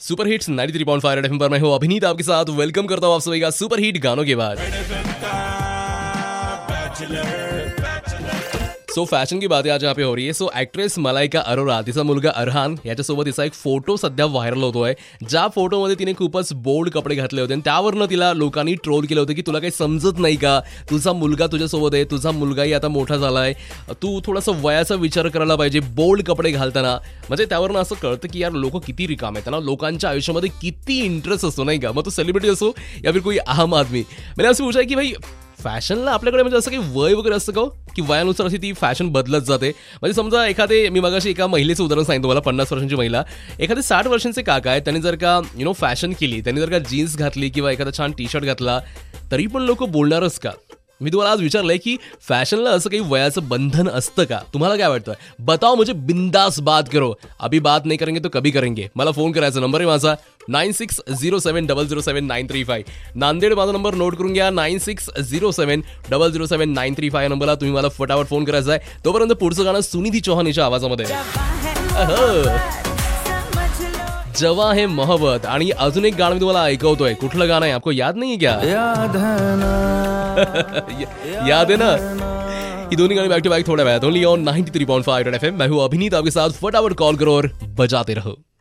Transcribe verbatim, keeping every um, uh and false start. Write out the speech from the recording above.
Super hits ninety three point five Red FM पर मैं हूँ अभिनीत आपके साथ वेलकम करता हूँ आप सभी का सुपर हिट गानों के बाद। सो so, फॅशन की बात आज यहाँ पे हो रही है. So so, actress Malaika Arora तिचा मुलगा अरहान याच्यासोबत तिचा एक फोटो सध्या व्हायरल होतोय, ज्या फोटोमध्ये तिने खूपच बोल्ड कपडे घातले होते आणि त्यावरनं तिला लोकांनी ट्रोल केलं होतं की तुला काही समजत नाही का, तुझा मुलगा तुझ्यासोबत आहे, तुझा मुलगाही आता मोठा झालाय, तू थोडासा वयाचा विचार करायला पाहिजे बोल्ड कपडे घालताना. म्हणजे त्यावरनं असं कळतं की यार लोक किती रिकाम आहेत, त्यांना लोकांच्या आयुष्यामध्ये किती इंटरेस्ट असतो नाही का. मग तो सेलिब्रिटी असो या फिर कोई आम आदमी. म्हणजे असं पूछा की भाई फॅशनला आपल्याकडे म्हणजे असं काही वय वगैरे असतं का की वयानुसार अशी ती फॅशन बदलत जाते. म्हणजे समजा एखादे मी मगाशी एका महिलेचं उदाहरण सांगितलं मला, पन्नास वर्षांची महिला, एखादे साठ वर्षांचे काका आहेत, त्यांनी जर का यु नो फॅशन केली, त्यांनी जर का जीन्स घातली किंवा एखादा छान टी शर्ट घातला तरी पण लोक बोलणारच का. मी तुम्हाला आज विचारलंय की फॅशनला असं काही वयाचं बंधन असतं का, तुम्हाला काय वाटतं बताओ मुझे, बिंदास बात करो. अभी बात नहीं करेंगे तो कभी करेंगे. मला फोन करायचा नंबर आहे माझा nine six zero seven double zero seven nine three five. Nanded माझा नंबर नोट करून घ्या, nine six zero seven double zero seven nine three five नंबरला तुम्ही मला फटाफट फोन करायचा आहे. तोपर्यंत पुढचं गाणं सुनिधी चौहानच्या आवाजामध्ये जवा है मोहब्बत. आणि अजून एक गाणं मी तुम्हाला ऐकवतोय, कुठलं गाणं आहे आपको याद नाही क्या? याद है ना याद है ना. ही दोन्ही गाणी बॅक टू बॅक थोड्या वेळात only on ninety three point five Red FM. मैं हूं अभिनीत आपके साथ. फटाफट कॉल करो और बजाते रहो.